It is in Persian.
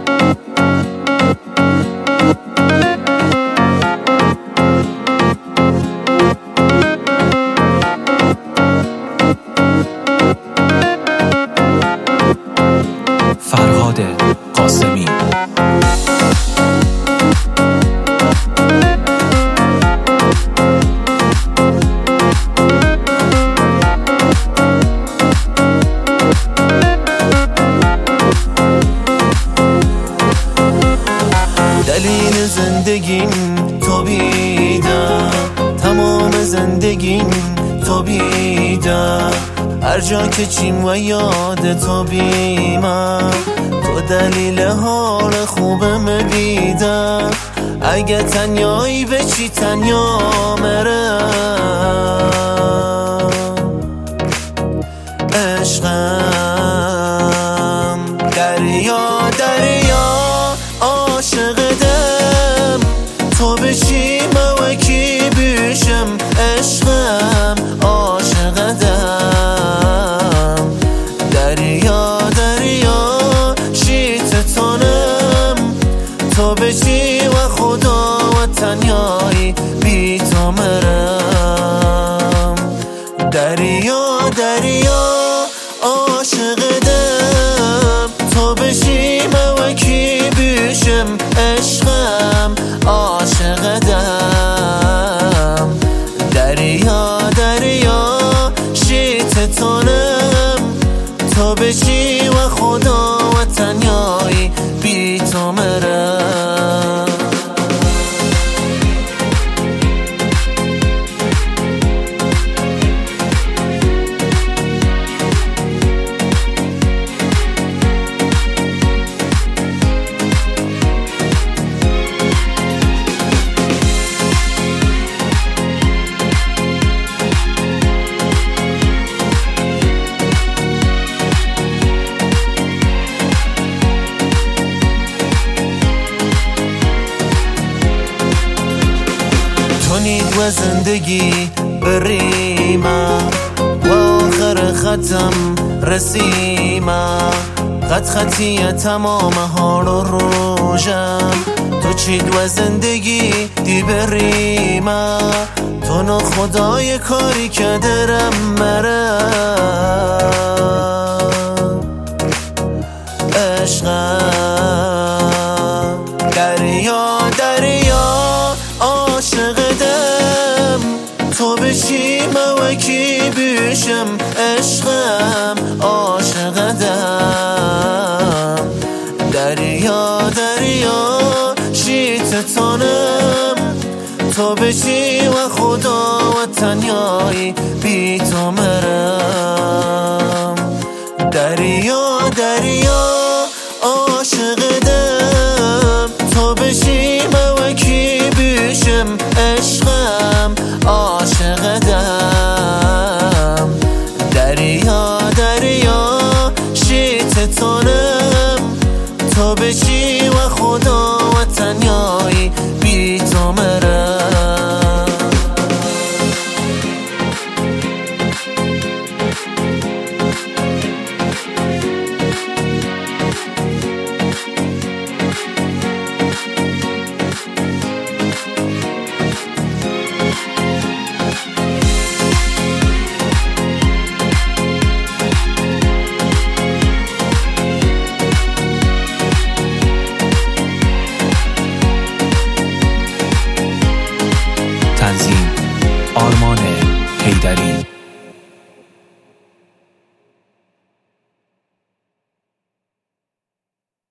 فرهاد قاسمی. دلیل زندگیم تو بیدم، تمام زندگیم تو بیدم، هر جا که چیم و یاد تو بیمم، تو دلیل حال خوبم بیدم، اگه تنیایی به چی تنیا مرم، عشقم دریا دریا عاشق دم، تو بشی موکی بیشم، عشقم عاشق دم، دریا دریا شیت تانم، تو بشی و خدا و تنیایی بی تو مرم، دریا دریا عاشق دم، تو بشی موکی بیشم، عشقم عاشق دم، دریا دریا شیت تانم، تو بشی و خدا و تنیایی بی تو مرم. کنید و زندگی بریمم و آخر ختم رسیمم، خط خطی تمام حال و روشم، تو چید و زندگی دی بریمم، تو نو خدای کاری که درم مرم، عشقم دریا دریا عاشق دم، تو بشی موکی بیشم، عشقم عاشق دم، دریا دریا شیت تانم، تو بشی و خدا و تنیایی بی تو مرم، دریا دریا عاشق دم، تو بشی موکی بیشم، عشقم عاشق دم، دریا دریا شیت تانم، تو بشی